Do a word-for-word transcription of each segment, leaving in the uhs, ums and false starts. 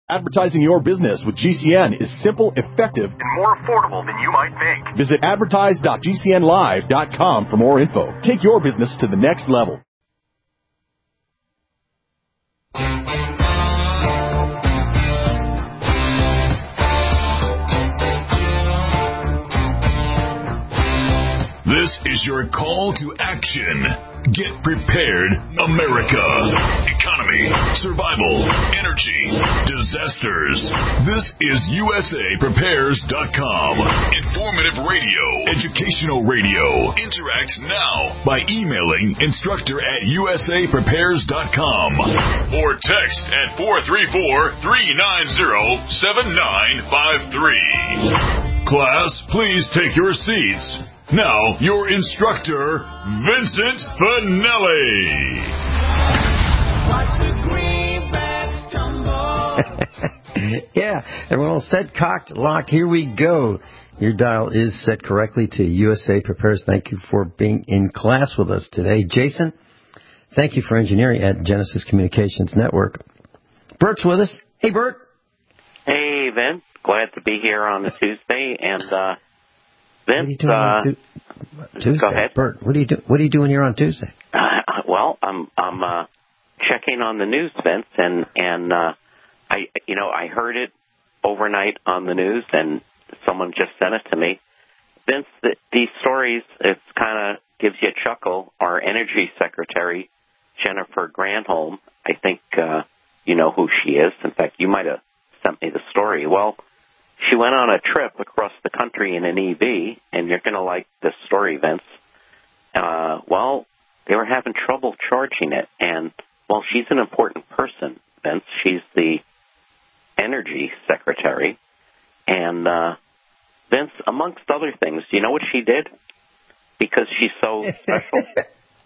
Advertising your business with G C N is simple, effective, and more affordable than you might think. Visit advertise dot g c n live dot com for more info. Take your business to the next level. This is your call to action. Get prepared, America. Economy, survival, energy, disasters. This is U S A Prepares dot com. Informative radio, educational radio. Interact now by emailing instructor at U S A Prepares dot com or text at four three four, three nine zero, seven nine five three. Class, please take your seats. Now, your instructor, Vincent Finelli. Watch the greenbacks tumble. Yeah, everyone all set, cocked, locked. Here we go. Your dial is set correctly to U S A Prepares. Thank you for being in class with us today. Jason, thank you for engineering at Genesis Communications Network. Bert's with us. Hey, Bert. Hey, Vin. Glad to be here on a Tuesday, and uh, Vince, what are you doing uh, on tu- Tuesday? Go ahead. Bert, what are you do- What are you doing here on Tuesday? Uh, well, I'm I'm uh, checking on the news, Vince, and and uh, I you know I heard it overnight on the news, and someone just sent it to me. Vince, the, these stories, it kind of gives you a chuckle. Our Energy Secretary, Jennifer Granholm, I think uh, you know who she is. In fact, you might have sent me the story. Well, she went on a trip across the country in an E V, and you're going to like this story, Vince. Uh, well, they were having trouble charging it, and, well, she's an important person, Vince. She's the Energy Secretary, and, uh, Vince, amongst other things, do you know what she did? Because she's so special.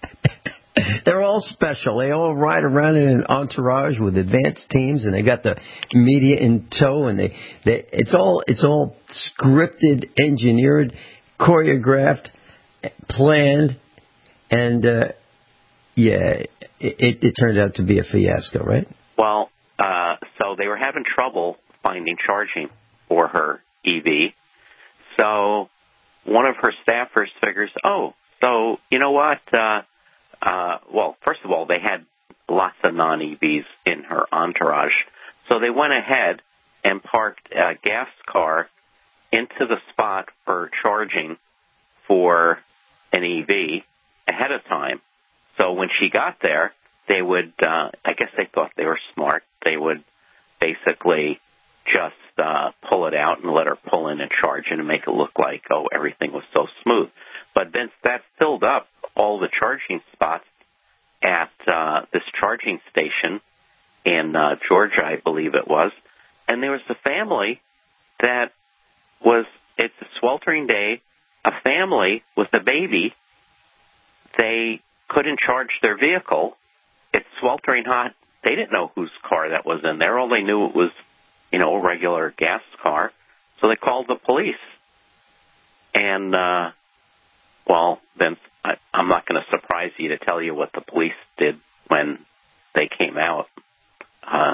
They're all special. They all ride around in an entourage with advanced teams, and they got the media in tow. And they, they it's all it's all scripted, engineered, choreographed, planned, and uh, yeah, it, it turned out to be a fiasco, right? Well, uh, so they were having trouble finding charging for her E V. So one of her staffers figures, oh, so you know what? Uh, Uh, well, first of all, they had lots of non-E Vs in her entourage. So they went ahead and parked a gas car into the spot for charging for an E V ahead of time. So when she got there, they would, uh, I guess they thought they were smart. They would basically just uh, pull it out and let her pull in and charge it and make it look like, oh, everything was so smooth. But Vince, that filled up all the charging spots at uh, this charging station in uh, Georgia, I believe it was. And there was a family that was, it's a sweltering day, a family with a baby. They couldn't charge their vehicle. It's sweltering hot. They didn't know whose car that was in there. All they knew it was, you know, a regular gas car. So they called the police. And, uh, well, then I, I'm not going to surprise you to tell you what the police did when they came out. Uh,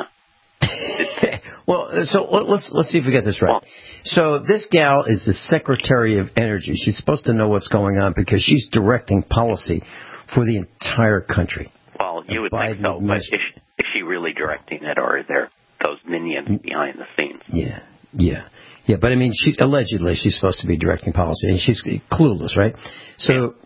well, so let's let's see if we get this right. Well, so this gal is the Secretary of Energy. She's supposed to know what's going on because she's directing policy for the entire country. Well, you would think so, but is she, is she really directing it, or are there those minions behind the scenes? Yeah, yeah. Yeah, but I mean, she, allegedly she's supposed to be directing policy, and she's clueless, right? So,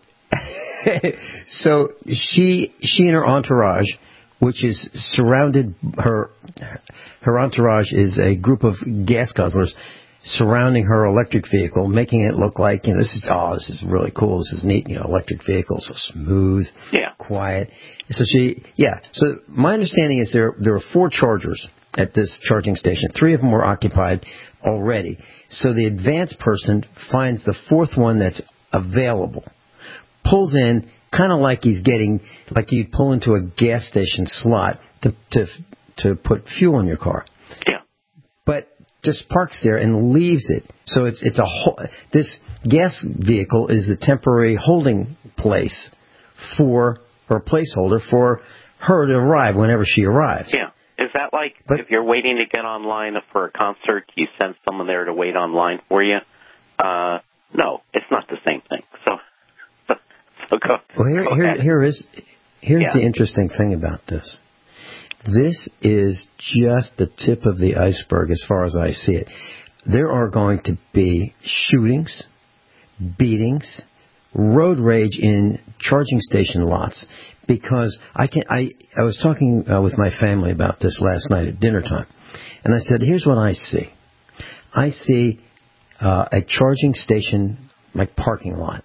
so she she and her entourage, which is surrounded, her her entourage is a group of gas guzzlers surrounding her electric vehicle, making it look like, you know, this is oh, this is really cool, this is neat, you know, electric vehicle, so smooth, yeah, quiet. So she, yeah. So my understanding is there there are four chargers at this charging station. Three of them were occupied already. So the advanced person finds the fourth one that's available, pulls in, kind of like he's getting, like you'd pull into a gas station slot to to to put fuel in your car. Yeah. But just parks there and leaves it. So it's it's a whole, this gas vehicle is the temporary holding place for, or placeholder for her to arrive whenever she arrives. Yeah. Is Is that like But- if you're waiting to get online for a concert, you send someone there to wait online for you? Uh, no, it's not the same thing. So, so, so go. Well, here, go here, ahead. here is here's Yeah. the interesting thing about this. This is just the tip of the iceberg as far as I see it. There are going to be shootings, beatings, road rage in charging station lots because I can I I was talking uh, with my family about this last night at dinner time, and I said, here's what I see. I see uh, a charging station like parking lot,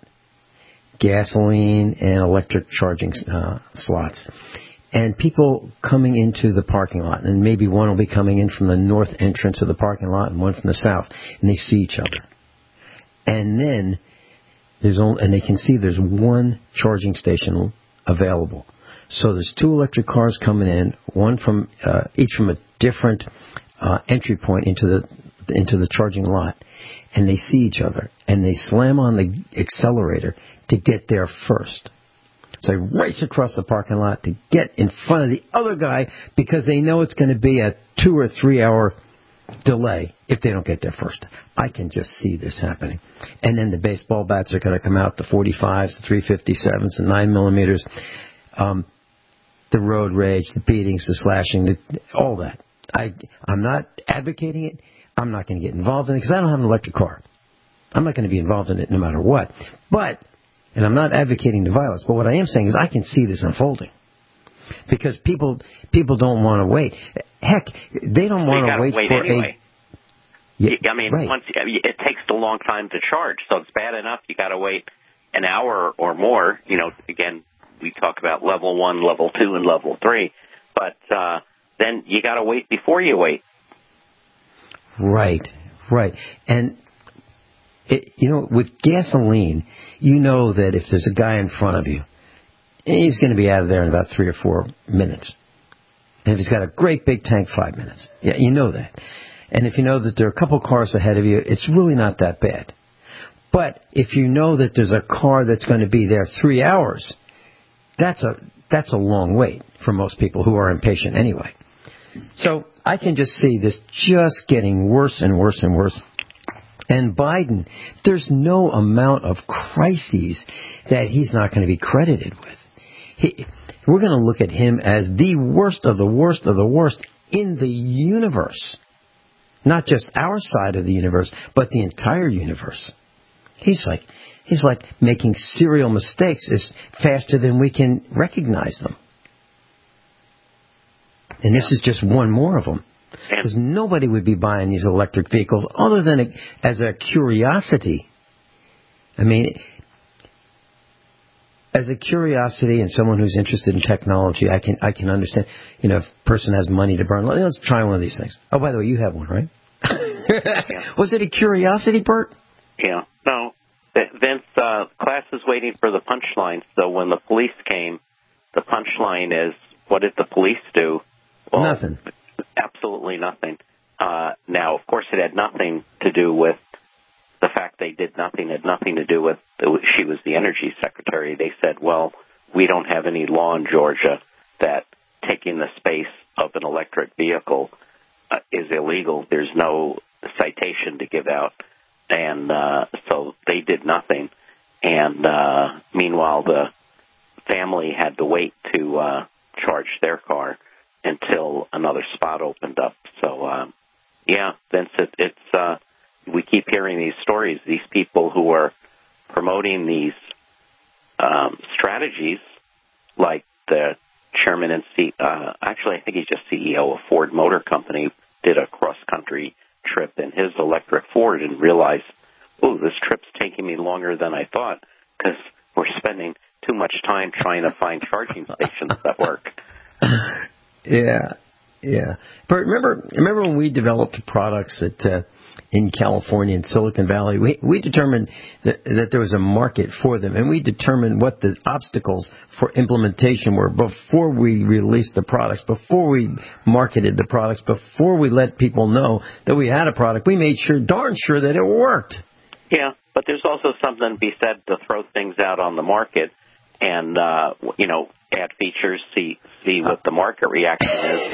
gasoline and electric charging uh, slots, and people coming into the parking lot, and maybe one will be coming in from the north entrance of the parking lot and one from the south, and they see each other, and then there's only, and they can see there's one charging station available. So there's two electric cars coming in, one from uh, each from a different uh, entry point into the into the charging lot, and they see each other, and they slam on the accelerator to get there first. So they race across the parking lot to get in front of the other guy because they know it's going to be a two or three hour delay if they don't get there first. I can just see this happening. And then the baseball bats are going to come out, the forty-fives, the three fifty-sevens, the nine millimeters, um, the road rage, the beatings, the slashing, the, all that. I, I'm not advocating it. I'm not going to get involved in it because I don't have an electric car. I'm not going to be involved in it no matter what. But, and I'm not advocating the violence, but what I am saying is I can see this unfolding. Because people people don't want to wait. Heck, they don't want to you wait, wait for anyway. a... Yeah, I mean, right. once it takes a long time to charge, so it's bad enough you got to wait an hour or more. You know, again, we talk about level one, level two, and level three, but uh, then you got to wait before you wait. Right, right. And, it, you know, with gasoline, you know that if there's a guy in front of you, he's going to be out of there in about three or four minutes. And if he's got a great big tank, five minutes. Yeah, you know that. And if you know that there are a couple cars ahead of you, it's really not that bad. But if you know that there's a car that's going to be there three hours, that's a that's a long wait for most people who are impatient anyway. So I can just see this just getting worse and worse and worse. And Biden, there's no amount of crises that he's not going to be credited with. He, we're going to look at him as the worst of the worst of the worst in the universe. Not just our side of the universe, but the entire universe. He's like, he's like making serial mistakes is faster than we can recognize them. And this is just one more of them. Because nobody would be buying these electric vehicles other than a, as a curiosity. I mean, as a curiosity and someone who's interested in technology, I can I can understand. You know, if a person has money to burn, let's try one of these things. Oh, by the way, you have one, right? Yeah. Was it a curiosity, Bert? Yeah. No. Vince, uh, class is waiting for the punchline. So when the police came, the punchline is, what did the police do? Well, Nothing. Absolutely nothing. Uh, now, of course, it had nothing to do with the fact they did nothing. It had nothing to do with she was the energy secretary. They said, well, we don't have any law in Georgia that taking the space of an electric vehicle uh, is illegal. There's no citation to give out. And uh, so they did nothing. And uh, meanwhile, the family had to wait to uh, charge their car until another spot opened up. So, uh, yeah, Vince, it, it's uh, we keep hearing these stories. These people who are promoting these um, strategies, like the chairman and C, uh, actually, I think he's just C E O of Ford Motor Company, did a cross-country trip in his electric Ford and realized, oh, this trip's taking me longer than I thought because we're spending too much time trying to find charging stations that work. Yeah, yeah. But remember, remember when we developed products at, uh, in California, in Silicon Valley, we, we determined that, that there was a market for them, and we determined what the obstacles for implementation were before we released the products, before we marketed the products, before we let people know that we had a product. We made sure, darn sure, that it worked. Yeah, but there's also something to be said to throw things out on the market and, uh, you know, add features, see see what the market reaction is,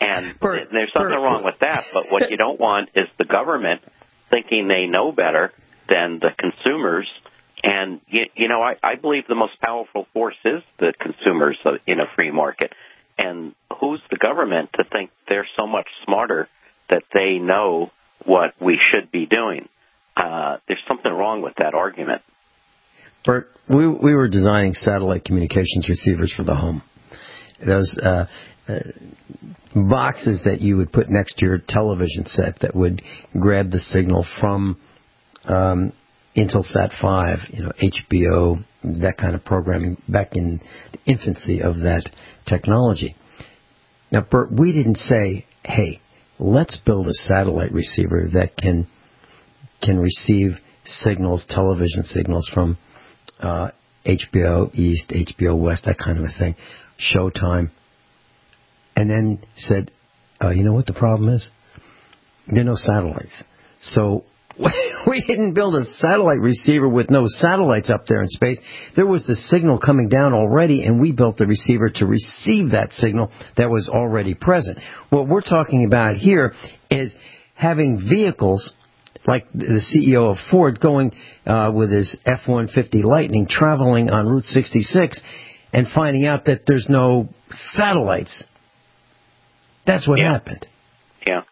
And Bert, there's nothing Bert, wrong with that, but what you don't want is the government thinking they know better than the consumers. And, you, you know, I, I believe the most powerful force is the consumers in a free market. And who's the government to think they're so much smarter that they know what we should be doing? Uh, there's something wrong with that argument. Bert, we we were designing satellite communications receivers for the home. Those uh, uh, boxes that you would put next to your television set that would grab the signal from um, Intelsat five, you know, H B O, that kind of programming back in the infancy of that technology. Now, Bert, we didn't say, hey, let's build a satellite receiver that can can receive signals, television signals from uh, H B O East, H B O West, that kind of a thing, Showtime, and then said, uh, you know what the problem is? There are no satellites. So we didn't build a satellite receiver with no satellites up there in space. There was the signal coming down already, and we built the receiver to receive that signal that was already present. What we're talking about here is having vehicles like the C E O of Ford going uh, with his F one fifty Lightning traveling on Route sixty-six and finding out that there's no satellites. That's what yeah. happened. Yeah.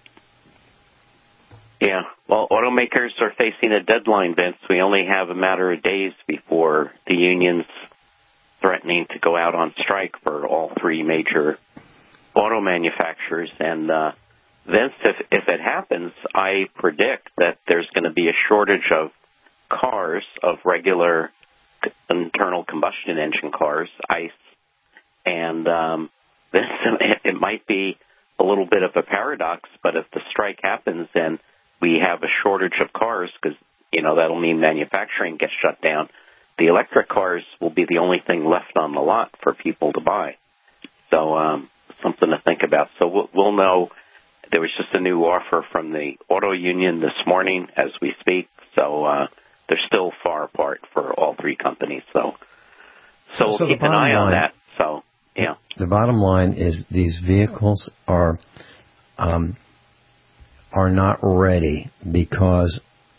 Yeah. Well, automakers are facing a deadline, Vince. We only have a matter of days before the unions threatening to go out on strike for all three major auto manufacturers. And, uh, Vince, if, if it happens, I predict that there's going to be a shortage of cars, of regular internal combustion engine cars, ICE. And um, Vince, it might be a little bit of a paradox, but if the strike happens and we have a shortage of cars, because, you know, that'll mean manufacturing gets shut down, the electric cars will be the only thing left on the lot for people to buy. So um, something to think about. So we'll, we'll know. There was just a new offer from the auto union this morning as we speak, so uh, they're still far apart for all three companies. So, so we'll so keep an eye on that. So, yeah. The bottom line is these vehicles are um, are not ready because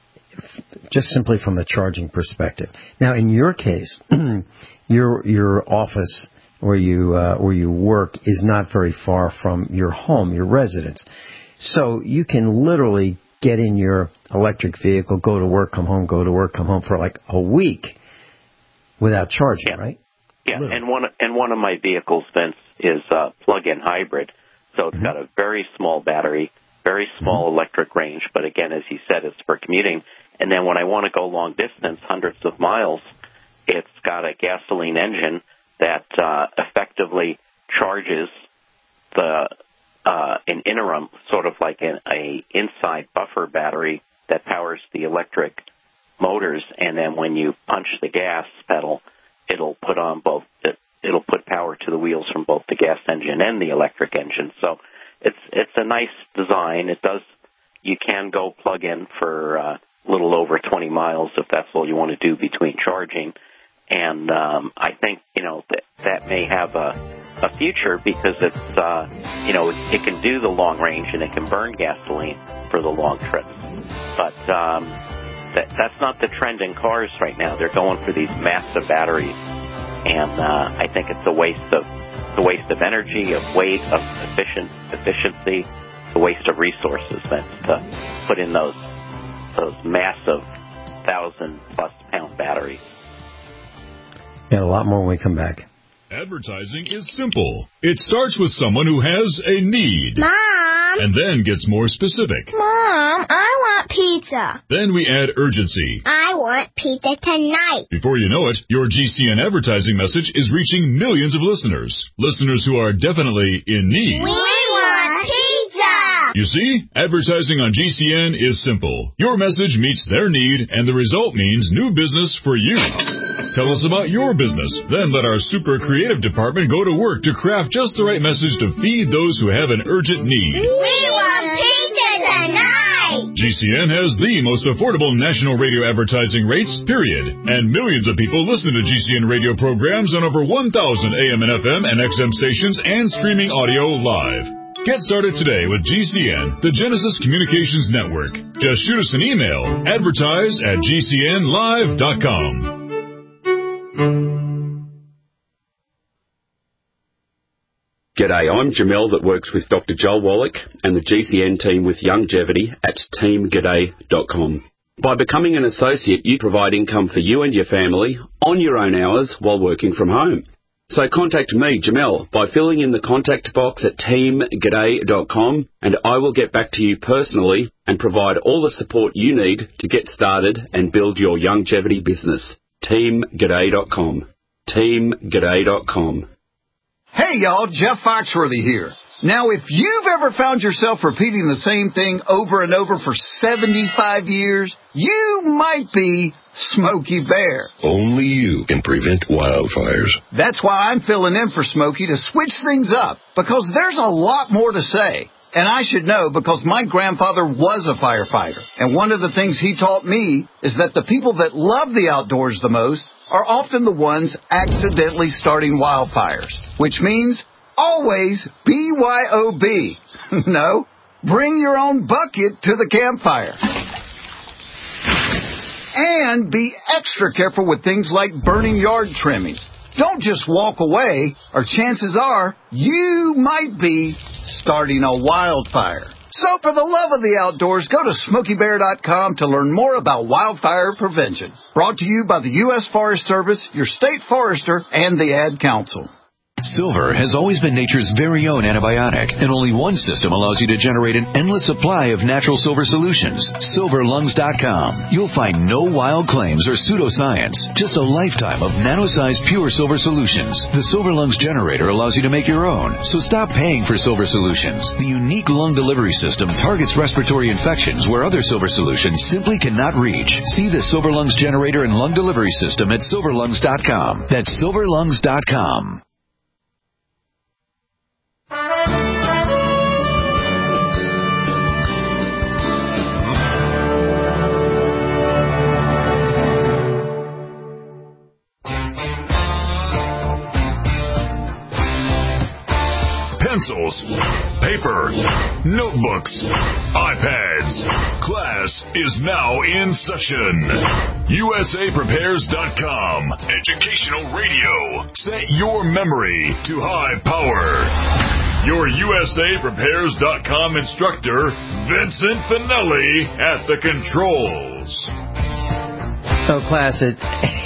just simply from a charging perspective. Now, in your case, your your office where you uh, where you work is not very far from your home, your residence. So you can literally get in your electric vehicle, go to work, come home, go to work, come home for like a week without charging, yeah. right? Yeah, literally. and one and one of my vehicles, Vince, is a plug-in hybrid. So it's mm-hmm. got a very small battery, very small mm-hmm. electric range, but again, as you said, it's for commuting. And then when I want to go long distance, hundreds of miles, it's got a gasoline engine that uh, effectively charges the uh, an interim, sort of like an a inside buffer battery that powers the electric motors, and then when you punch the gas pedal, it'll put on both. It, it'll put power to the wheels from both the gas engine and the electric engine. So it's it's a nice design. It does. You can go plug in for uh, a little over twenty miles if that's all you want to do between charging. And um, I think, you know, that that may have a, a future because it's, uh, you know, it, it can do the long range and it can burn gasoline for the long trips. But um, that, that's not the trend in cars right now. They're going for these massive batteries. And uh, I think it's a waste of it's a waste of energy, of weight, of efficient, efficiency, a waste of resources then to put in those those massive thousand plus pound batteries. Yeah, a lot more when we come back. Advertising is simple. It starts with someone who has a need. Mom! And then gets more specific. Mom, I want pizza. Then we add urgency. I want pizza tonight. Before you know it, your G C N advertising message is reaching millions of listeners. Listeners who are definitely in need. We want pizza! You see, advertising on G C N is simple. Your message meets their need, and the result means new business for you. Tell us about your business. Then let our super creative department go to work to craft just the right message to feed those who have an urgent need. We want pizza tonight! G C N has the most affordable national radio advertising rates, period. And millions of people listen to G C N radio programs on over one thousand A M and F M and X M stations and streaming audio live. Get started today with G C N, the Genesis Communications Network. Just shoot us an email, advertise at G C N live dot com. G'day, I'm Jamel that works with Doctor Joel Wallach and the G C N team with Longevity at team g'day dot com. By becoming an associate, you provide income for you and your family on your own hours while working from home. So contact me, Jamel, by filling in the contact box at team g'day dot com, and I will get back to you personally and provide all the support you need to get started and build your longevity business. team g'day dot com. team g'day dot com. Hey, y'all, Jeff Foxworthy here. Now, if you've ever found yourself repeating the same thing over and over for seventy-five years, you might be Smokey Bear. Only you can prevent wildfires. That's why I'm filling in for Smokey to switch things up, because there's a lot more to say. And I should know because my grandfather was a firefighter. And one of the things he taught me is that the people that love the outdoors the most are often the ones accidentally starting wildfires, which means always B Y O B. No, bring your own bucket to the campfire. And be extra careful with things like burning yard trimmings. Don't just walk away, or chances are you might be starting a wildfire. So for the love of the outdoors, go to smokey bear dot com to learn more about wildfire prevention. Brought to you by the U S Forest Service, your state forester, and the Ad Council. Silver has always been nature's very own antibiotic, and only one system allows you to generate an endless supply of natural silver solutions. silver lungs dot com. You'll find no wild claims or pseudoscience, just a lifetime of nano-sized pure silver solutions. The Silver Lungs generator allows you to make your own, so stop paying for silver solutions. The unique lung delivery system targets respiratory infections where other silver solutions simply cannot reach. See the Silver Lungs generator and lung delivery system at silver lungs dot com. That's silver lungs dot com. Pencils, paper, notebooks, iPads. Class is now in session. U S A Prepares dot com. Educational radio. Set your memory to high power. Your U S A Prepares dot com instructor, Vincent Finelli, at the controls. So, class, it,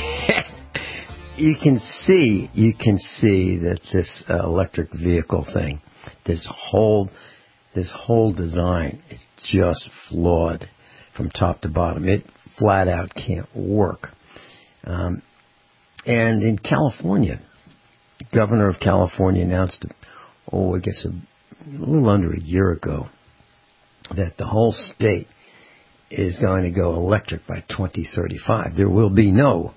you can see, you can see that this uh, electric vehicle thing, this whole, this whole design is just flawed from top to bottom. It flat out can't work. Um, and in California, the governor of California announced, oh, I guess a, a little under a year ago, that the whole state is going to go electric by twenty thirty-five. There will be no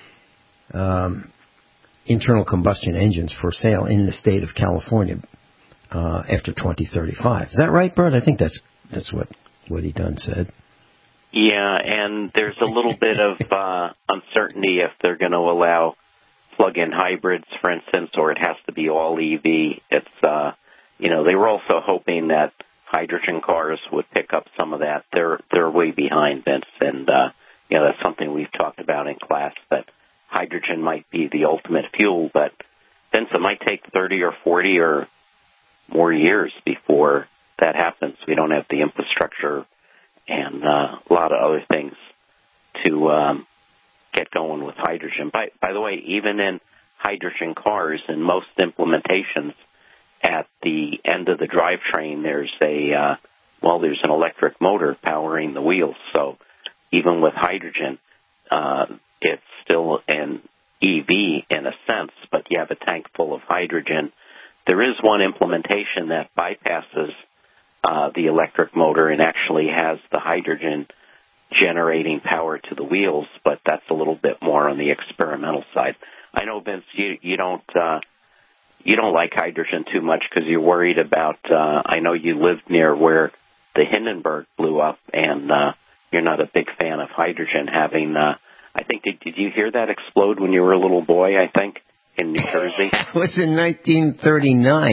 um, internal combustion engines for sale in the state of California uh, after twenty thirty-five. Is that right, Bert? I think that's that's what, what he done said. Yeah, and there's a little bit of uh, uncertainty if they're going to allow plug-in hybrids, for instance, or it has to be all E V. It's, uh, you know, they were also hoping that hydrogen cars would pick up some of that. They're they're way behind, Vince, and uh, you know, that's something we've talked about in class, that hydrogen might be the ultimate fuel, but Vince, it might take thirty or forty or more years before that happens. We don't have the infrastructure and uh, a lot of other things to um, get going with hydrogen. By, by the way, even in hydrogen cars, in most implementations, at the end of the drivetrain, there's a, uh, well, there's an electric motor powering the wheels. So even with hydrogen, uh, it's still an E V in a sense, but you have a tank full of hydrogen. There is one implementation that bypasses uh, the electric motor and actually has the hydrogen generating power to the wheels, but that's a little bit more on the experimental side. I know, Vince, you, you don't uh, you don't like hydrogen too much because you're worried about, uh, I know you lived near where the Hindenburg blew up, and uh, you're not a big fan of hydrogen having, uh, I think, did, did you hear that explode when you were a little boy, I think, in New Jersey? It was in nineteen thirty-nine.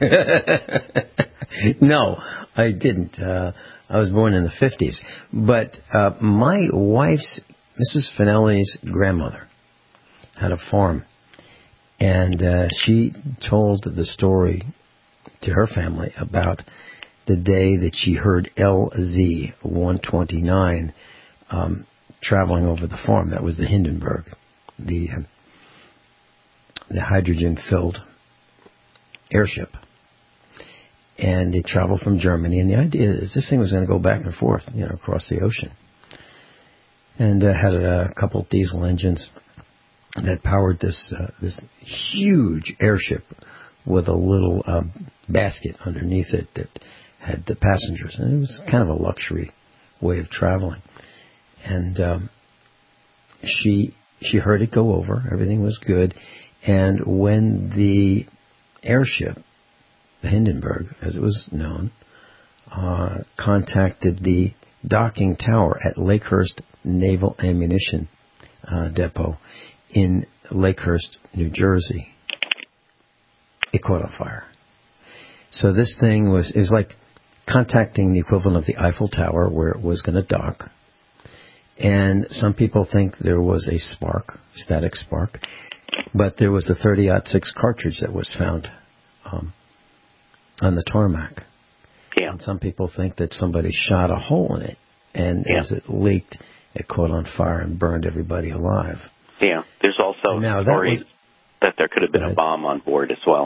No, I didn't. Uh, I was born in the fifties. But uh, my wife's, Missus Finelli's grandmother, had a farm. And uh, she told the story to her family about the day that she heard L Z one twenty-nine um, traveling over the farm. That was the Hindenburg, the, uh, the hydrogen-filled airship. And it traveled from Germany, and the idea is this thing was going to go back and forth, you know, across the ocean. And uh, had a couple diesel engines that powered this uh, this huge airship with a little uh, basket underneath it that had the passengers. And it was kind of a luxury way of traveling. And um, she she heard it go over. Everything was good. And when the airship, the Hindenburg, as it was known, uh, contacted the docking tower at Lakehurst Naval Ammunition uh, Depot in Lakehurst, New Jersey, it caught on fire. So this thing was, it was like contacting the equivalent of the Eiffel Tower where it was going to dock. And some people think there was a spark, static spark, but there was a thirty aught six cartridge that was found um, on the tarmac. Yeah. And some people think that somebody shot a hole in it, and yeah. as it leaked, it caught on fire and burned everybody alive. Yeah. There's also now, stories that, was, that there could have been right. a bomb on board as well.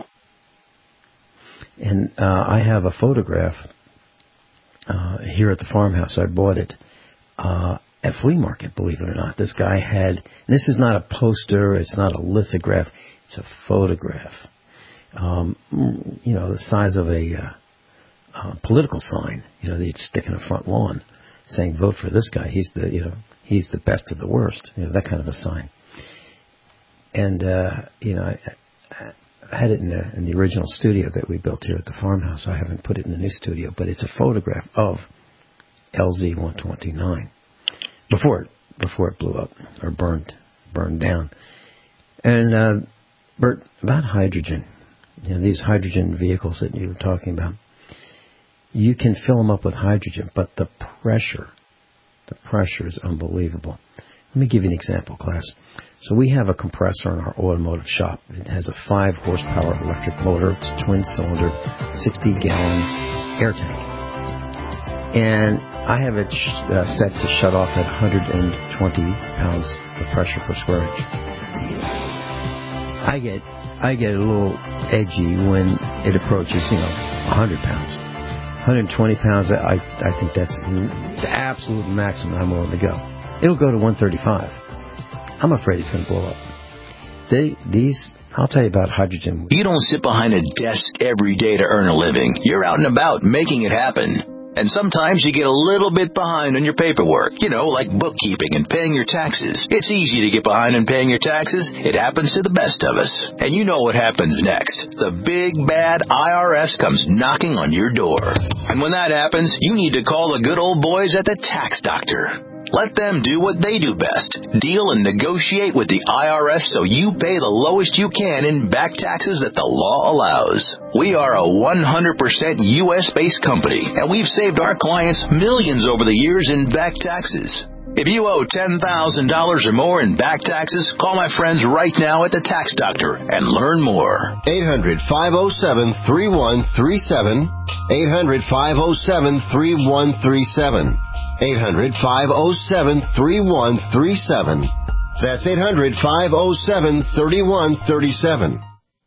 And uh, I have a photograph uh, here at the farmhouse. I bought it uh, at flea market, believe it or not. This guy had, and this is not a poster, it's not a lithograph, it's a photograph. Um, you know, the size of a uh, uh, political sign, you know, they'd stick in a front lawn saying, vote for this guy. He's the, you know, he's the best of the worst, you know, that kind of a sign. And, uh, you know, I, I had it in the, in the original studio that we built here at the farmhouse. I haven't put it in the new studio, but it's a photograph of L Z one twenty-nine before it, before it blew up or burned, burned down. And, uh, Bert, about hydrogen. You know, these hydrogen vehicles that you were talking about, you can fill them up with hydrogen, but the pressure, the pressure is unbelievable. Let me give you an example, class. So we have a compressor in our automotive shop. It has a five horsepower electric motor. It's twin cylinder, sixty gallon air tank. And I have it sh- uh, set to shut off at one hundred twenty pounds of pressure per square inch. I get I get a little edgy when it approaches, you know, one hundred pounds. one hundred twenty pounds, I I think that's the absolute maximum I'm willing to go. It'll go to one thirty-five. I'm afraid it's going to blow up. They, these, I'll tell you about hydrogen. You don't sit behind a desk every day to earn a living. You're out and about making it happen. And sometimes you get a little bit behind on your paperwork, you know, like bookkeeping and paying your taxes. It's easy to get behind on paying your taxes. It happens to the best of us. And you know what happens next. The big, bad I R S comes knocking on your door. And when that happens, you need to call the good old boys at the Tax Doctor. Let them do what they do best. Deal and negotiate with the I R S so you pay the lowest you can in back taxes that the law allows. We are a one hundred percent U S-based company, and we've saved our clients millions over the years in back taxes. If you owe ten thousand dollars or more in back taxes, call my friends right now at the Tax Doctor and learn more. eight hundred, five oh seven, three one three seven. eight hundred, five oh seven, three one three seven. eight hundred, five oh seven, three one three seven. That's eight hundred, five oh seven, three one three seven.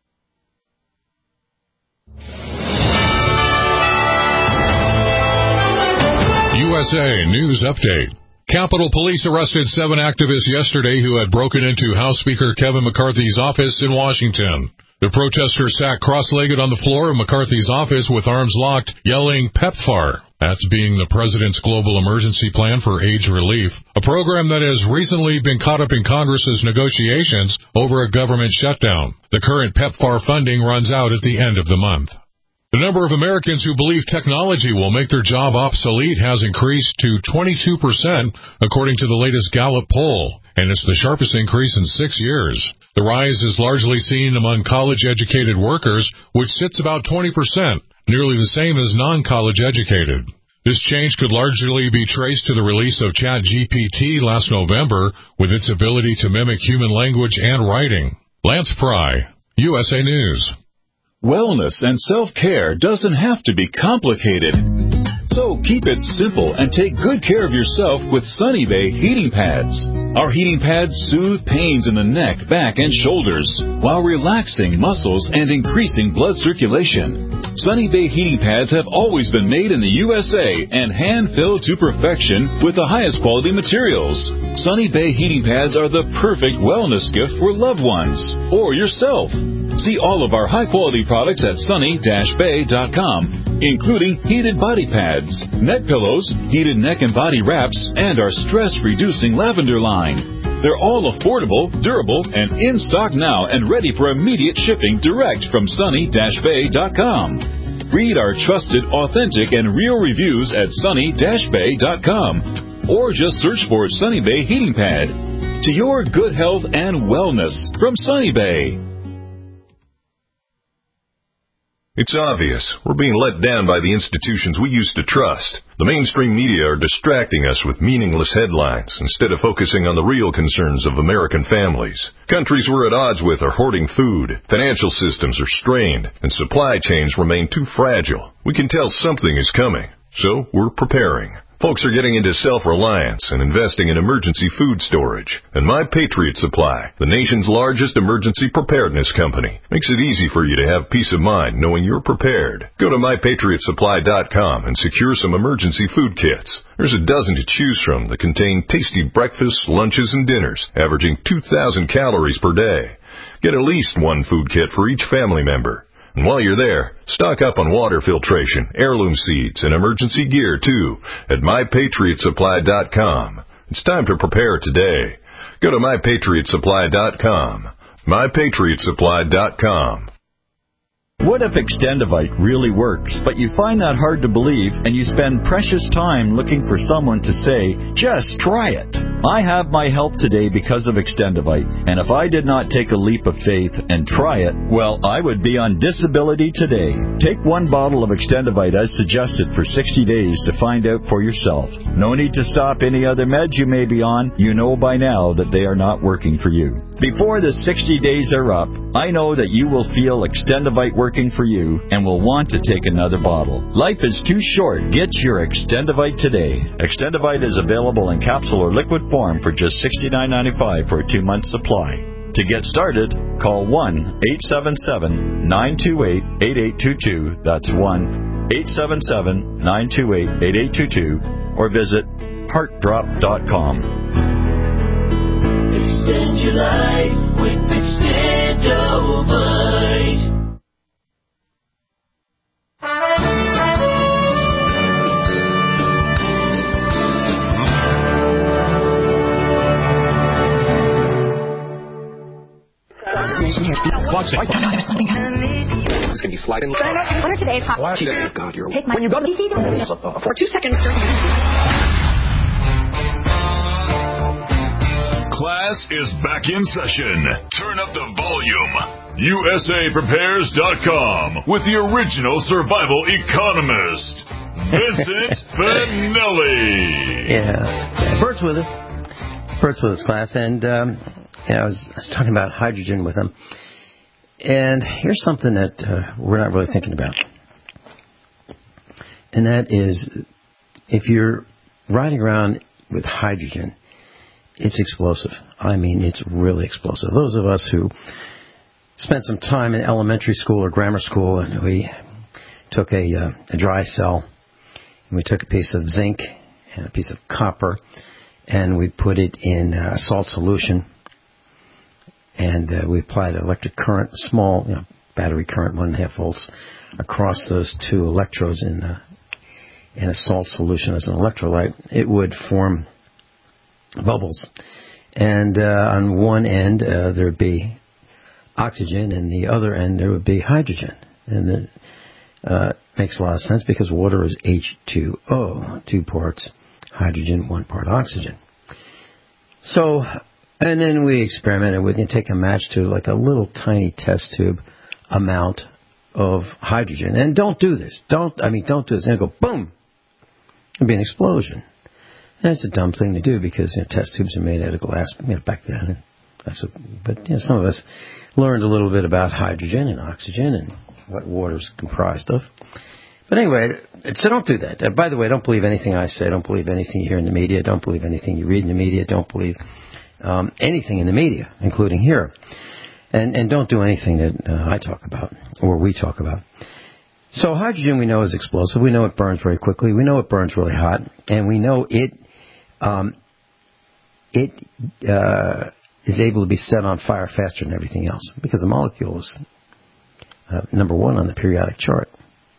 U S A News Update. Capitol Police arrested seven activists yesterday who had broken into House Speaker Kevin McCarthy's office in Washington. The protesters sat cross-legged on the floor of McCarthy's office with arms locked, yelling PEPFAR. That's being the president's global emergency plan for AIDS relief, a program that has recently been caught up in Congress's negotiations over a government shutdown. The current PEPFAR funding runs out at the end of the month. The number of Americans who believe technology will make their job obsolete has increased to twenty-two percent, according to the latest Gallup poll. and it's the sharpest increase in six years. The rise is largely seen among college-educated workers, which sits about twenty percent, nearly the same as non-college educated. This change could largely be traced to the release of ChatGPT last November, with its ability to mimic human language and writing. Lance Pry, U S A News. Wellness and self-care doesn't have to be complicated. So keep it simple and take good care of yourself with Sunny Bay heating pads. Our heating pads soothe pains in the neck, back, and shoulders while relaxing muscles and increasing blood circulation. Sunny Bay heating pads have always been made in the U S A and hand-filled to perfection with the highest quality materials. Sunny Bay heating pads are the perfect wellness gift for loved ones or yourself. See all of our high-quality products at sunny dash bay dot com, including heated body pads, neck pillows, heated neck and body wraps, and our stress-reducing lavender line. They're all affordable, durable, and in stock now and ready for immediate shipping direct from sunny dash bay dot com. Read our trusted, authentic, and real reviews at sunny dash bay dot com, or just search for Sunny Bay Heating Pad. To your good health and wellness from Sunny Bay. It's obvious. We're being let down by the institutions we used to trust. The mainstream media are distracting us with meaningless headlines instead of focusing on the real concerns of American families. Countries we're at odds with are hoarding food, financial systems are strained, and supply chains remain too fragile. We can tell something is coming, so we're preparing. Folks are getting into self-reliance and investing in emergency food storage. And My Patriot Supply, the nation's largest emergency preparedness company, makes it easy for you to have peace of mind knowing you're prepared. Go to my patriot supply dot com and secure some emergency food kits. There's a dozen to choose from that contain tasty breakfasts, lunches, and dinners, averaging two thousand calories per day. Get at least one food kit for each family member. And while you're there, stock up on water filtration, heirloom seeds, and emergency gear, too, at my patriot supply dot com. It's time to prepare today. Go to my patriot supply dot com. my patriot supply dot com. What if Extendivite really works, but you find that hard to believe and you spend precious time looking for someone to say, just try it? I have my help today because of Extendivite, and if I did not take a leap of faith and try it, well, I would be on disability today. Take one bottle of Extendivite as suggested for sixty days to find out for yourself. No need to stop any other meds you may be on. You know by now that they are not working for you. Before the sixty days are up, I know that you will feel Extendivite working for you and will want to take another bottle. Life is too short. Get your Extendivite today. Extendivite is available in capsule or liquid form for just sixty-nine ninety-five for a two-month supply. To get started, call one eight seven seven, nine two eight, eight eight two two. That's one eight seven seven, nine two eight, eight eight two two, or visit heart drop dot com. Extend your life with Extendivite. It's going to be sliding. What are today's hot? God, you're Take mine. You go to for two seconds. Class is back in session. Turn up the volume. U S A Prepares dot com with the original survival economist, Vincent Finelli. Yeah. Bert's with us. Bert's with us, class. And um, yeah, I, was, I was talking about hydrogen with him. And here's something that uh, we're not really thinking about. And that is, if you're riding around with hydrogen, it's explosive. I mean, it's really explosive. Those of us who spent some time in elementary school or grammar school, and we took a, uh, a dry cell, and we took a piece of zinc and a piece of copper, and we put it in a salt solution, and uh, we applied electric current, small, you know, battery current, one and a half volts, across those two electrodes in a, in a salt solution as an electrolyte. It would form bubbles. And uh, on one end, uh, there would be oxygen, and the other end, there would be hydrogen. And it uh, makes a lot of sense because water is H two O, two parts hydrogen, one part oxygen. So And then we experimented with, you take a match to like a little tiny test tube amount of hydrogen. And don't do this. Don't, I mean, don't do this. And go, boom. It'd be an explosion. And it's a dumb thing to do because, you know, test tubes are made out of glass, you know, back then. That's what, but, you know, some of us learned a little bit about hydrogen and oxygen and what water's comprised of. But anyway, so don't do that. Uh, by the way, don't believe anything I say. Don't believe anything you hear in the media. Don't believe anything you read in the media. Don't believe um, anything in the media, including here. And, and don't do anything that uh, I talk about or we talk about. So hydrogen we know is explosive. We know it burns very quickly. We know it burns really hot. And we know it um, it uh, is able to be set on fire faster than everything else because the molecule is uh, number one on the periodic chart.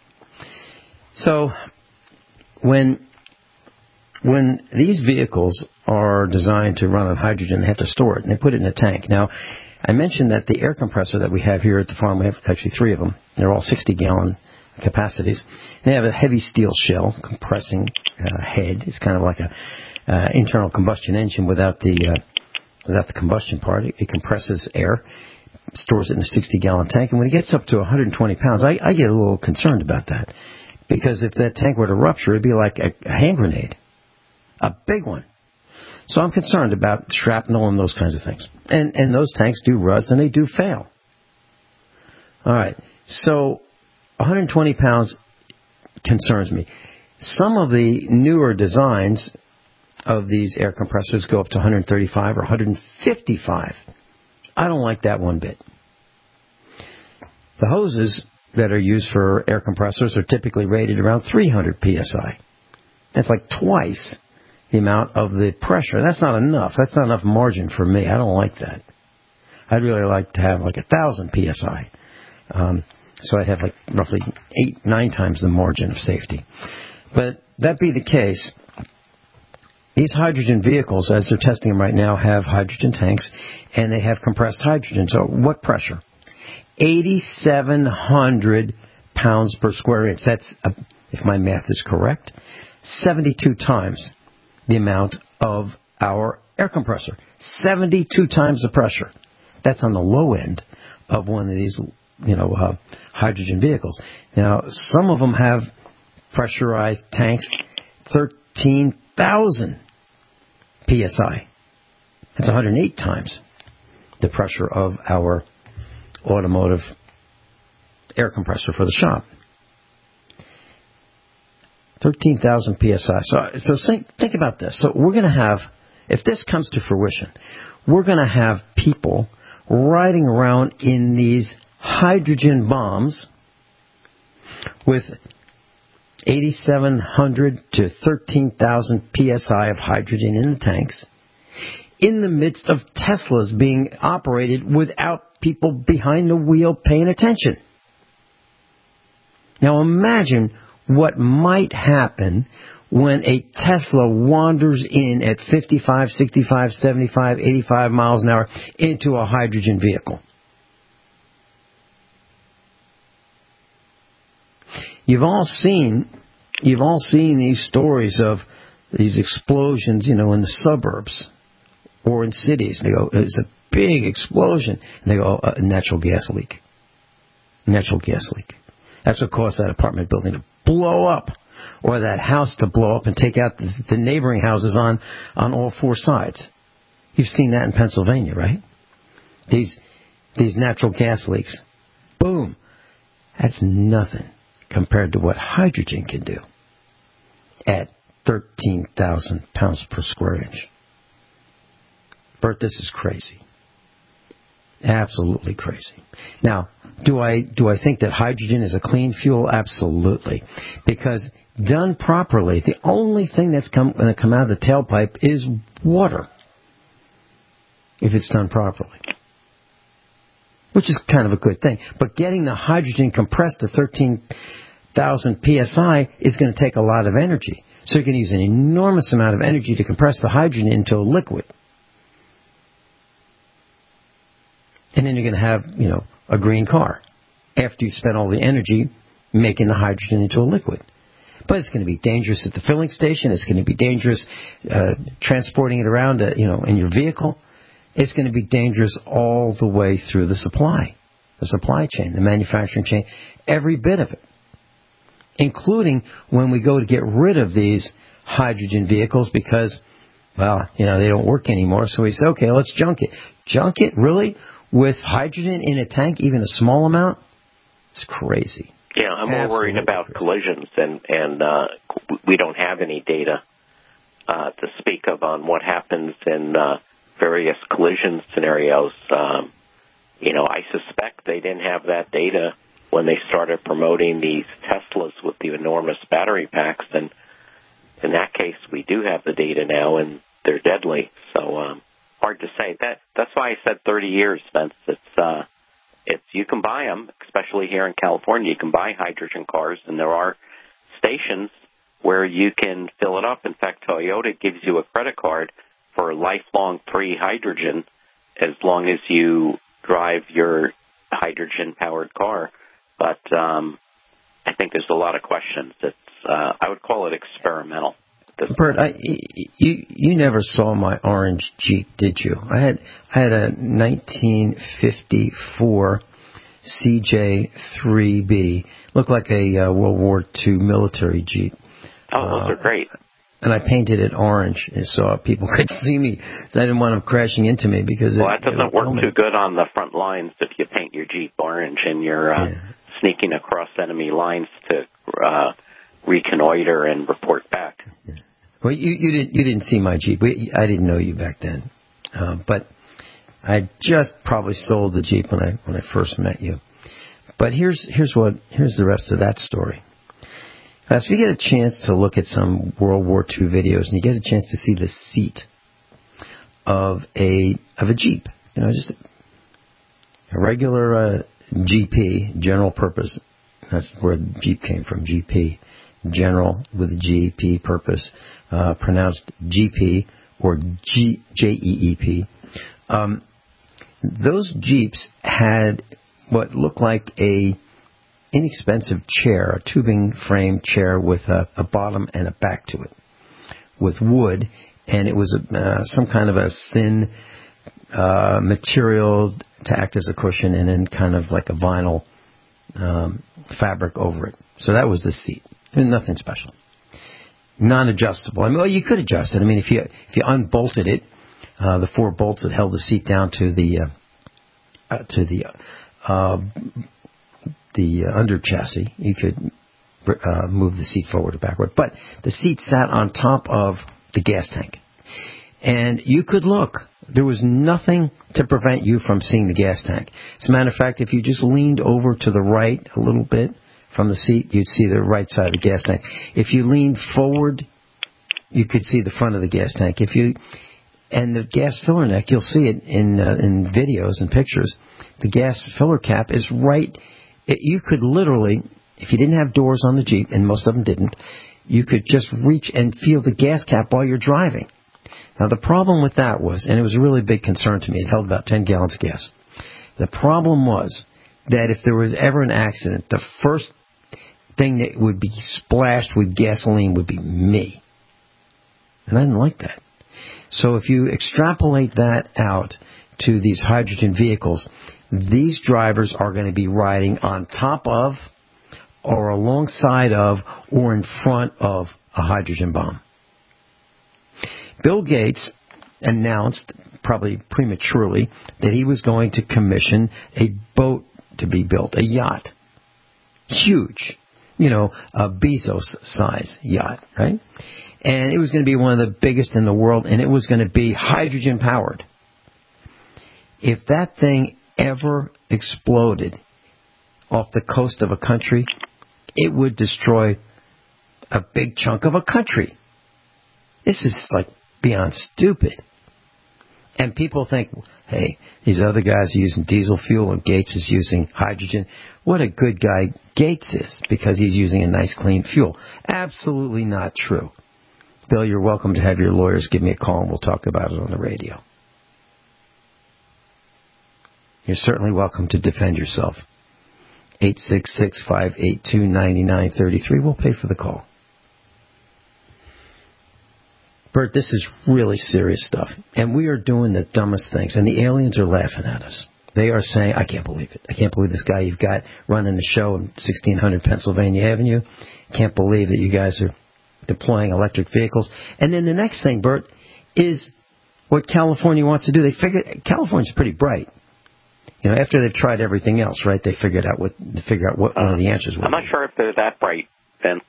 So when when these vehicles are designed to run on hydrogen, they have to store it, and they put it in a tank. Now, I mentioned that the air compressor that we have here at the farm, we have actually three of them. They're all sixty-gallon capacities. They have a heavy steel shell compressing uh, head. It's kind of like a uh, internal combustion engine without the uh, without the combustion part. It, it compresses air, stores it in a sixty-gallon tank, and when it gets up to one hundred twenty pounds, I, I get a little concerned about that. Because if that tank were to rupture, it'd be like a, a hand grenade. A big one. So I'm concerned about shrapnel and those kinds of things. And and those tanks do rust and they do fail. All right. So one hundred twenty pounds concerns me. Some of the newer designs of these air compressors go up to one hundred thirty-five or one hundred fifty-five. I don't like that one bit. The hoses that are used for air compressors are typically rated around three hundred P S I. That's like twice the amount of the pressure. That's not enough. That's not enough margin for me. I don't like that. I'd really like to have like one thousand P S I. Um, so I'd have like roughly eight, nine times the margin of safety. But that be the case, these hydrogen vehicles, as they're testing them right now, have hydrogen tanks, and they have compressed hydrogen. So what pressure? eighty-seven hundred pounds per square inch. That's, uh, if my math is correct, seventy-two times the amount of our air compressor. seventy-two times the pressure. That's on the low end of one of these, you know, uh, hydrogen vehicles. Now, some of them have pressurized tanks, thirteen thousand P S I. That's one hundred eight times the pressure of our automotive air compressor for the shop. thirteen thousand P S I. So, so think, think about this. So we're going to have, if this comes to fruition, we're going to have people riding around in these hydrogen bombs with eighty-seven hundred to thirteen thousand P S I of hydrogen in the tanks in the midst of Teslas being operated without people behind the wheel paying attention. Now imagine what might happen when a Tesla wanders in at fifty-five, sixty-five, seventy-five, eighty-five miles an hour into a hydrogen vehicle. You've all seen, you've all seen these stories of these explosions, you know, in the suburbs or in cities. They go, it's a big explosion. And they go, oh, a natural gas leak. Natural gas leak. That's what caused that apartment building to blow up, or that house to blow up and take out the, the neighboring houses on, on all four sides. You've seen that in Pennsylvania, right? These, these natural gas leaks. Boom. That's nothing compared to what hydrogen can do at thirteen thousand pounds per square inch. Bert, this is crazy. Absolutely crazy. Now, do I do I think that hydrogen is a clean fuel? Absolutely. Because done properly, the only thing that's come, going to come out of the tailpipe is water. If it's done properly. Which is kind of a good thing. But getting the hydrogen compressed to thirteen thousand P S I is going to take a lot of energy. So you can use an enormous amount of energy to compress the hydrogen into a liquid. And then you're going to have, you know, a green car after you spent all the energy making the hydrogen into a liquid. But it's going to be dangerous at the filling station. It's going to be dangerous uh, transporting it around, uh, you know, in your vehicle. it's going to be dangerous all the way through the supply, the supply chain, the manufacturing chain, every bit of it, including when we go to get rid of these hydrogen vehicles because, well, you know, they don't work anymore. So we say, okay, let's junk it. Junk it, really? With hydrogen in a tank, even a small amount? It's crazy. Yeah, I'm more Absolutely worried about crazy. collisions, and, and uh, we don't have any data uh, to speak of on what happens in uh, various collision scenarios. Um, you know, I suspect they didn't have that data when they started promoting these Teslas with the enormous battery packs, and in that case, we do have the data now, and they're deadly. So um, hard to say. That that's why I said thirty years, Vince. It's uh, it's you can buy them, especially here in California. You can buy hydrogen cars, and there are stations where you can fill it up. In fact, Toyota gives you a credit card for lifelong free hydrogen as long as you drive your hydrogen-powered car. But um, I think there's a lot of questions. It's uh, I would call it experimental. Bert, I, you you never saw my orange Jeep, did you? I had I had a nineteen fifty-four C J three B, looked like a uh, World War Two military Jeep. Oh, those uh, are great. And I painted it orange so people could see me. So I didn't want them crashing into me because well, it, that doesn't it work too good on the front lines if you paint your Jeep orange and you're uh, yeah. sneaking across enemy lines to uh, reconnoiter and report back. Yeah. Well, you, you didn't you didn't see my Jeep. We, I didn't know you back then, uh, but I just probably sold the Jeep when I when I first met you. But here's here's what here's the rest of that story. Now, if you get a chance to look at some World War Two videos and you get a chance to see the seat of a of a Jeep, you know, just a regular uh, G P, general purpose. That's where Jeep came from, G P. General with a G P purpose, uh, pronounced G P or G J E E P. Um, those Jeeps had what looked like a inexpensive chair, a tubing frame chair with a, a bottom and a back to it, with wood, and it was a, uh, some kind of a thin uh, material to act as a cushion, and then kind of like a vinyl um, fabric over it. So that was the seat. Nothing special. Non-adjustable. I mean, well, you could adjust it. I mean, if you if you unbolted it, uh, the four bolts that held the seat down to the uh, uh, to the uh, the uh, under chassis, you could uh, move the seat forward or backward. But the seat sat on top of the gas tank, and you could look. There was nothing to prevent you from seeing the gas tank. As a matter of fact, if you just leaned over to the right a little bit from the seat, you'd see the right side of the gas tank. If you leaned forward, you could see the front of the gas tank. If you and the gas filler neck, you'll see it in uh, in videos and pictures. The gas filler cap is right. It, you could literally, if you didn't have doors on the Jeep, and most of them didn't, you could just reach and feel the gas cap while you're driving. Now, the problem with that was, and it was a really big concern to me, it held about ten gallons of gas. The problem was that if there was ever an accident, the first thing that would be splashed with gasoline would be me. And I didn't like that. So if you extrapolate that out to these hydrogen vehicles, these drivers are going to be riding on top of or alongside of or in front of a hydrogen bomb. Bill Gates announced, probably prematurely, that he was going to commission a boat to be built, a yacht. Huge. You know, a Bezos-size yacht, right? And it was going to be one of the biggest in the world, and it was going to be hydrogen-powered. If that thing ever exploded off the coast of a country, it would destroy a big chunk of a country. This is like beyond stupid. And people think, hey, these other guys are using diesel fuel and Gates is using hydrogen. What a good guy Gates is because he's using a nice clean fuel. Absolutely not true. Bill, you're welcome to have your lawyers give me a call and we'll talk about it on the radio. You're certainly welcome to defend yourself. eight six six, five eight two, nine nine three three. We'll pay for the call. Bert, this is really serious stuff. And we are doing the dumbest things. And the aliens are laughing at us. They are saying, I can't believe it. I can't believe this guy you've got running the show in sixteen hundred Pennsylvania Avenue. Can't believe that you guys are deploying electric vehicles. And then the next thing, Bert, is what California wants to do. They figured California's pretty bright. You know, after they've tried everything else, right? They figured out what they figure out what one of the answers was. I'm not sure if they're that bright, Vince.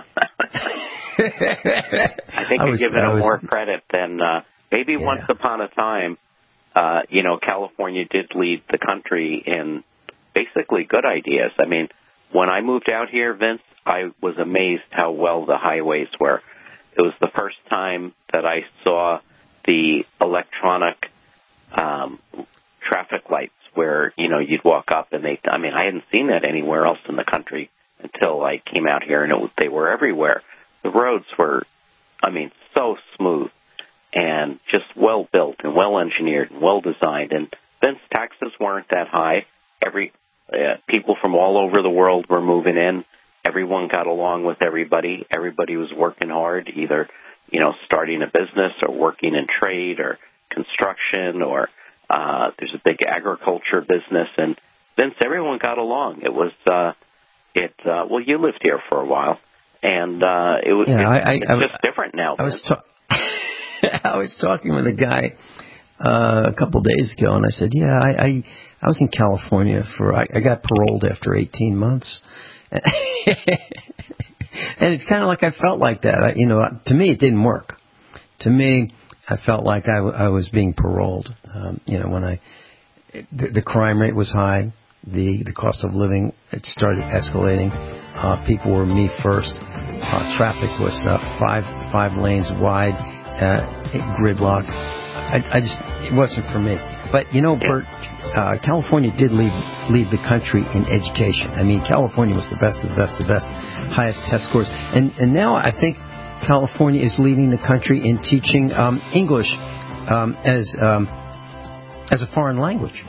I think you're giving them more credit than uh, maybe yeah. once upon a time. Uh, you know, California did lead the country in basically good ideas. I mean, when I moved out here, Vince, I was amazed how well the highways were. It was the first time that I saw the electronic um, traffic lights where, you know, you'd walk up and they, I mean, I hadn't seen that anywhere else in the country until I came out here, and it was, they were everywhere. The roads were, I mean, so smooth and just well built and well engineered and well designed. And Vince, taxes weren't that high. Every uh, people from all over the world were moving in. Everyone got along with everybody. Everybody was working hard, either, you know, starting a business or working in trade or construction, or uh, there's a big agriculture business. And Vince, everyone got along. It was, uh, it. Uh, well, you lived here for a while, and uh, it was. Yeah, it, I, I, it's I, just different now. I was, ta- I was talking with a guy uh, a couple days ago, and I said, "Yeah, I, I, I was in California for. I, I got paroled after eighteen months." And it's kind of like I felt like that. I, you know, to me, it didn't work. To me, I felt like I, I was being paroled. Um, you know, when I the, the crime rate was high, the the cost of living it started escalating. Uh, people were me first. Uh, traffic was uh, five five lanes wide, uh, gridlock. I, I just it wasn't for me. But you know, Bert. Uh, California did lead lead the country in education. I mean, California was the best of the best of the best, highest test scores. And and now I think California is leading the country in teaching um, English um, as um, as a foreign language.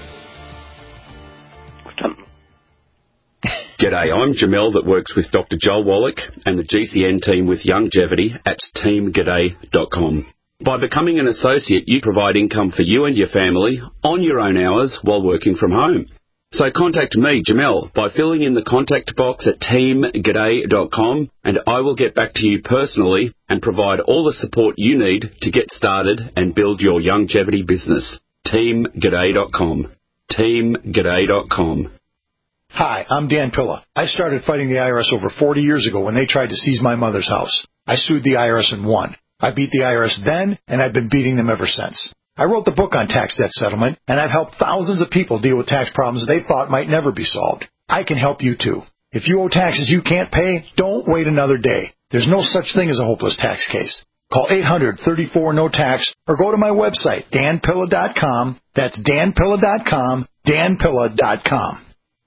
G'day, I'm Jamel that works with Doctor Joel Wallach and the G C N team with Longevity at team g'day dot com. By becoming an associate, you provide income for you and your family on your own hours while working from home. So contact me, Jamel, by filling in the contact box at team g'day dot com, and I will get back to you personally and provide all the support you need to get started and build your longevity business. team g'day dot com. team g'day dot com. Hi, I'm Dan Pilla. I started fighting the I R S over forty years ago when they tried to seize my mother's house. I sued the I R S and won. I beat the I R S then, and I've been beating them ever since. I wrote the book on tax debt settlement, and I've helped thousands of people deal with tax problems they thought might never be solved. I can help you, too. If you owe taxes you can't pay, don't wait another day. There's no such thing as a hopeless tax case. Call eight hundred, thirty-four, no tax, or go to my website, dan pilla dot com. That's dan pilla dot com, dan pilla dot com.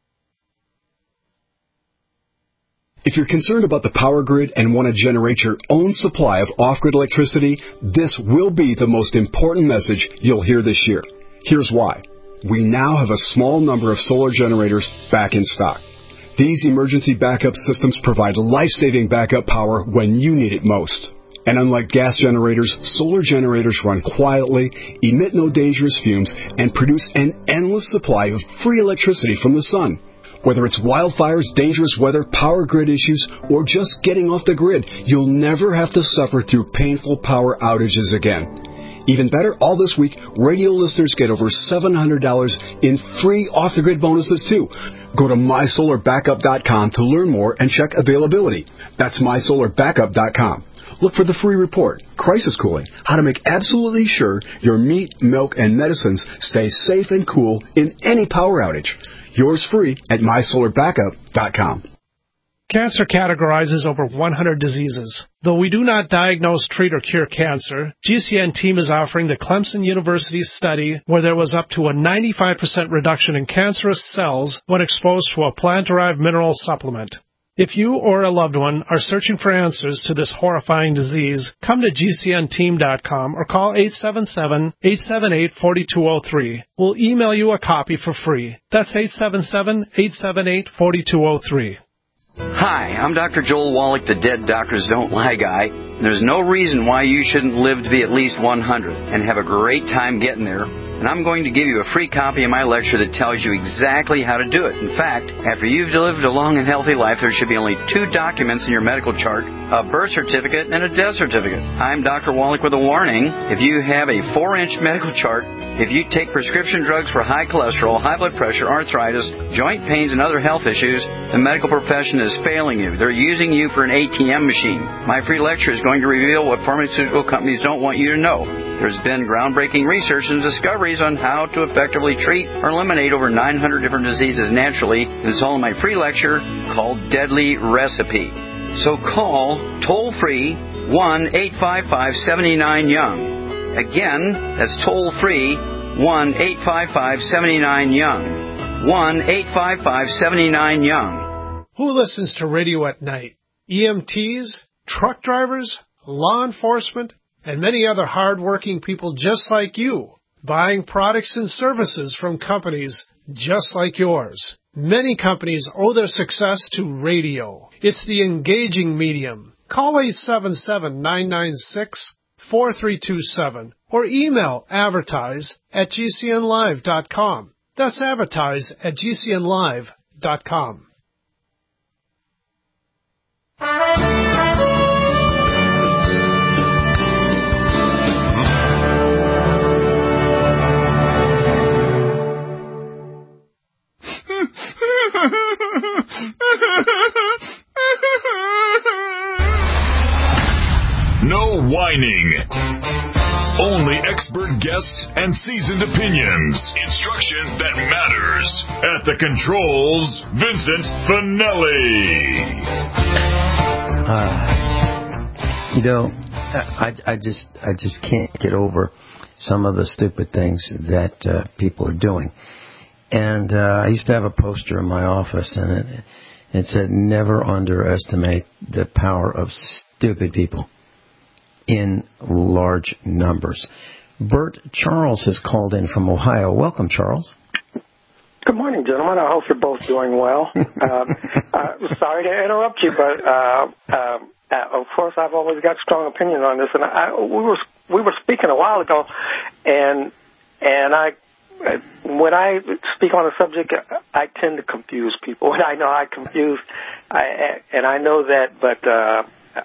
If you're concerned about the power grid and want to generate your own supply of off-grid electricity, this will be the most important message you'll hear this year. Here's why. We now have a small number of solar generators back in stock. These emergency backup systems provide life-saving backup power when you need it most. And unlike gas generators, solar generators run quietly, emit no dangerous fumes, and produce an endless supply of free electricity from the sun. Whether it's wildfires, dangerous weather, power grid issues, or just getting off the grid, you'll never have to suffer through painful power outages again. Even better, all this week, radio listeners get over seven hundred dollars in free off-the-grid bonuses, too. Go to my solar backup dot com to learn more and check availability. That's my solar backup dot com. Look for the free report, Crisis Cooling, how to make absolutely sure your meat, milk, and medicines stay safe and cool in any power outage. Yours free at my solar backup dot com. Cancer categorizes over one hundred diseases. Though we do not diagnose, treat, or cure cancer, G C N team is offering the Clemson University study where there was up to a ninety-five percent reduction in cancerous cells when exposed to a plant-derived mineral supplement. If you or a loved one are searching for answers to this horrifying disease, come to G C N team dot com or call eight seven seven, eight seven eight, four two zero three. We'll email you a copy for free. That's eight seven seven, eight seven eight, four two zero three. Hi, I'm Doctor Joel Wallach, the Dead Doctors Don't Lie guy. There's no reason why you shouldn't live to be at least one hundred and have a great time getting there. And I'm going to give you a free copy of my lecture that tells you exactly how to do it. In fact, after you've lived a long and healthy life, there should be only two documents in your medical chart, a birth certificate and a death certificate. I'm Doctor Wallach with a warning. If you have a four-inch medical chart, if you take prescription drugs for high cholesterol, high blood pressure, arthritis, joint pains, and other health issues, the medical profession is failing you. They're using you for an A T M machine. My free lecture is going to reveal what pharmaceutical companies don't want you to know. There's been groundbreaking research and discoveries on how to effectively treat or eliminate over nine hundred different diseases naturally. It's all in my free lecture called Deadly Recipe. So call toll-free one eight five five seven nine young. Again, that's toll-free one eight five five seven nine young. one eight five five seven nine young. Who listens to radio at night? E M Ts, truck drivers, law enforcement, and many other hard-working people just like you, buying products and services from companies just like yours. Many companies owe their success to radio. It's the engaging medium. Call eight seven seven, nine nine six, four three two seven or email advertise at g c n live dot com. That's advertise at g c n live dot com. No whining. Only expert guests and seasoned opinions. Instruction that matters. At the controls, Vincent Finelli. Uh, you know, I, I just I just can't get over some of the stupid things that uh, people are doing. And uh, I used to have a poster in my office, and it, it said, never underestimate the power of stupid people in large numbers. Bert Charles has called in from Ohio. Welcome, Charles. Good morning, gentlemen. I hope you're both doing well. uh, I'm sorry to interrupt you, but uh, uh, uh, of course I've always got strong opinions on this. And I, we were we were speaking a while ago, and and I when I speak on a subject, I tend to confuse people, and I know I confuse, I, and I know that, but. Uh,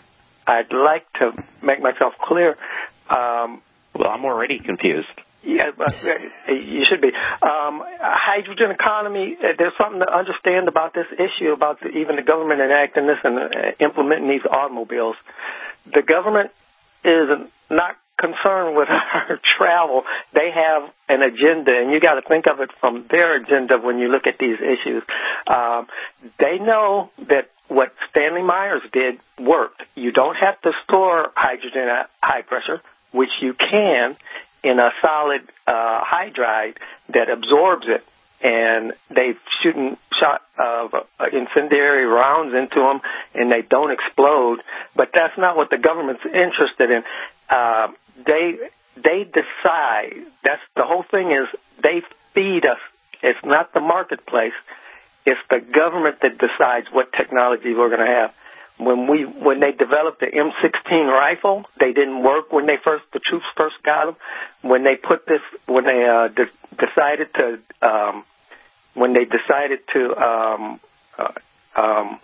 I'd like to make myself clear. Um, well, I'm already confused. Yeah, but you should be. Um, hydrogen economy, there's something to understand about this issue, about the, even the government enacting this and uh, implementing these automobiles. The government is not concerned with our travel. They have an agenda, and you got to think of it from their agenda when you look at these issues. Um, they know that what Stanley Myers did worked. You don't have to store hydrogen at high pressure, which you can in a solid uh, hydride that absorbs it. And they've shooting shot of uh, incendiary rounds into them, and they don't explode. But that's not what the government's interested in. Uh, they they decide. That's the whole thing. Is they feed us. It's not the marketplace. It's the government that decides what technology we're going to have. When we when they developed the M sixteen rifle, they didn't work when they first the troops first got them. When they put this, when they uh, de- decided to, um, when they decided to, um, uh, um,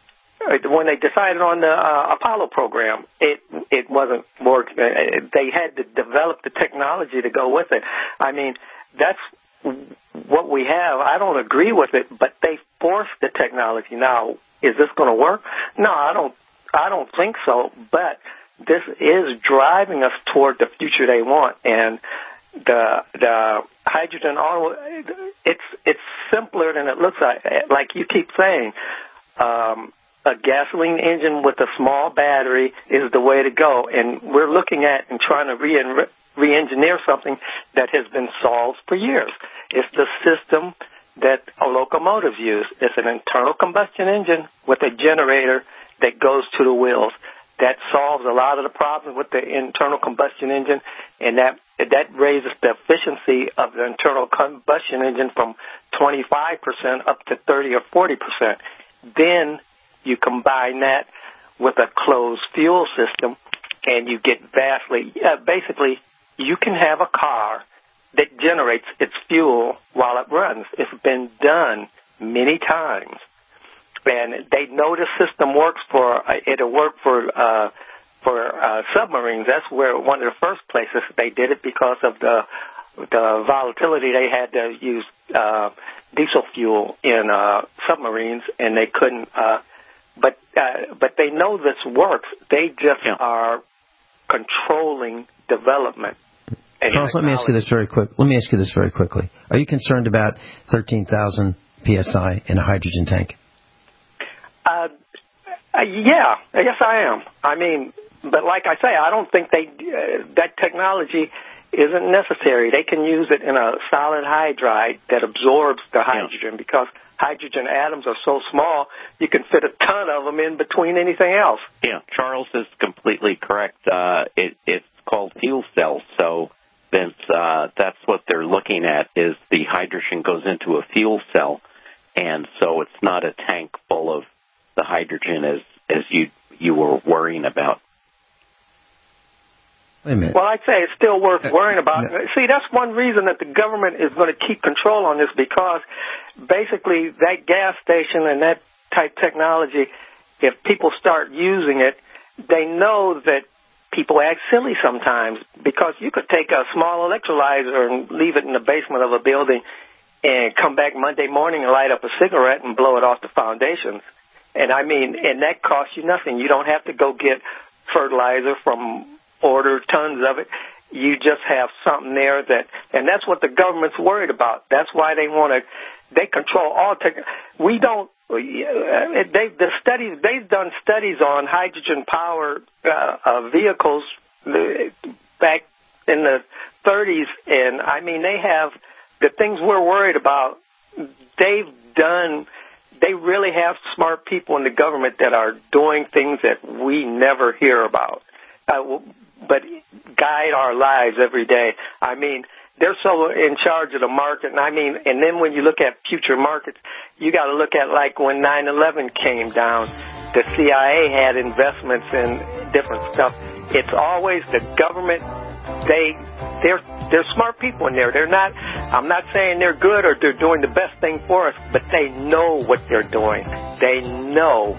when they decided on the uh, Apollo program, it it wasn't working. They had to develop the technology to go with it. I mean, that's what we have. I don't agree with it, but they forced the technology. Now, is this going to work? No, I don't. I don't think so. But this is driving us toward the future they want, and the the hydrogen auto. It's it's simpler than it looks like. Like you keep saying, um, a gasoline engine with a small battery is the way to go, and we're looking at and trying to re- re-engineer something that has been solved for years. It's the system that locomotives use. It's an internal combustion engine with a generator that goes to the wheels. That solves a lot of the problems with the internal combustion engine, and that that raises the efficiency of the internal combustion engine from twenty-five percent up to thirty or forty percent. Then You combine that with a closed fuel system, and you get vastly, uh, basically, you can have a car that generates its fuel while it runs. It's been done many times. And they know the system works for, uh, it'll work for, uh, for, uh, submarines. That's where one of the first places they did it because of the, the volatility. They had to use, uh, diesel fuel in, uh, submarines, and they couldn't, uh, but, uh, but they know this works. They just yeah. are controlling development. Charles, let me ask you this very quick. Let me ask you this very quickly. Are you concerned about thirteen thousand P S I in a hydrogen tank? Uh, uh, yeah, yes, I am. I mean, but like I say, I don't think they uh, that technology isn't necessary. They can use it in a solid hydride that absorbs the hydrogen yeah. because hydrogen atoms are so small, you can fit a ton of them in between anything else. Yeah, Charles is completely correct. Uh, it, it's called fuel cells, so Vince, uh, that's what they're looking at is the hydrogen goes into a fuel cell, and so it's not a tank full of the hydrogen as, as you, you were worrying about. Wait a minute. Well, I'd say it's still worth worrying about. Uh, no. See, that's one reason that the government is going to keep control on this, because basically that gas station and that type technology, if people start using it, they know that people act silly sometimes, because you could take a small electrolyzer and leave it in the basement of a building and come back Monday morning and light up a cigarette and blow it off the foundations. And I mean, and that costs you nothing. You don't have to go get fertilizer from order tons of it. You just have something there that, and that's what the government's worried about. That's why they want to, they control all tech. We don't, they, the studies, they've done studies on hydrogen powered uh, uh, vehicles back in the thirties. And I mean, they have the things we're worried about. They've done, they really have smart people in the government that are doing things that we never hear about. Uh, but guide our lives every day. I mean, they're so in charge of the market. And I mean, and then when you look at future markets, you got to look at like when nine eleven came down, the C I A had investments in different stuff. It's always the government. They, they're, they're smart people in there. They're not, I'm not saying they're good or they're doing the best thing for us, but they know what they're doing. They know.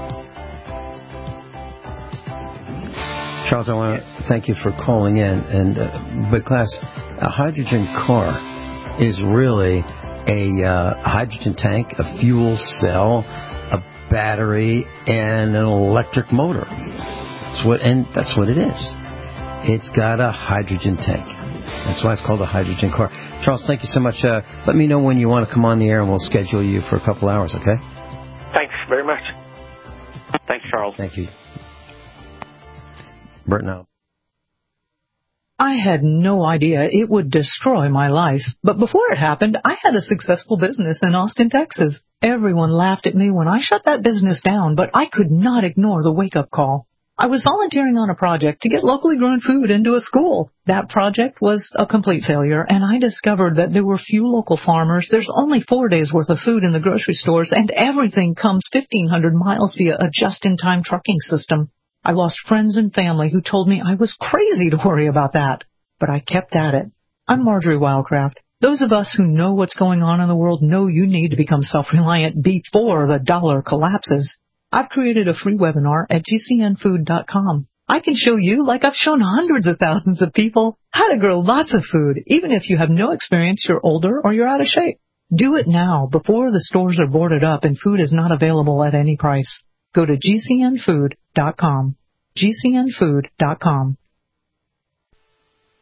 Charles, I want to thank you for calling in. And uh, but class, a hydrogen car is really a uh, hydrogen tank, a fuel cell, a battery, and an electric motor. That's what, and that's what it is. It's got a hydrogen tank. That's why it's called a hydrogen car. Charles, thank you so much. Uh, let me know when you want to come on the air, and we'll schedule you for a couple hours. Okay? Thanks very much. Thanks, Charles. Thank you. Bert now. I had no idea it would destroy my life. But before it happened, I had a successful business in Austin, Texas. Everyone laughed at me when I shut that business down, but I could not ignore the wake-up call. I was volunteering on a project to get locally grown food into a school. That project was a complete failure, and I discovered that there were few local farmers. There's only four days' worth of food in the grocery stores, and everything comes fifteen hundred miles via a just-in-time trucking system. I lost friends and family who told me I was crazy to worry about that. But I kept at it. I'm Marjorie Wildcraft. Those of us who know what's going on in the world know you need to become self-reliant before the dollar collapses. I've created a free webinar at G C N food dot com. I can show you, like I've shown hundreds of thousands of people, how to grow lots of food, even if you have no experience, you're older, or you're out of shape. Do it now, before the stores are boarded up and food is not available at any price. Go to G C N food dot com. G C N food dot com.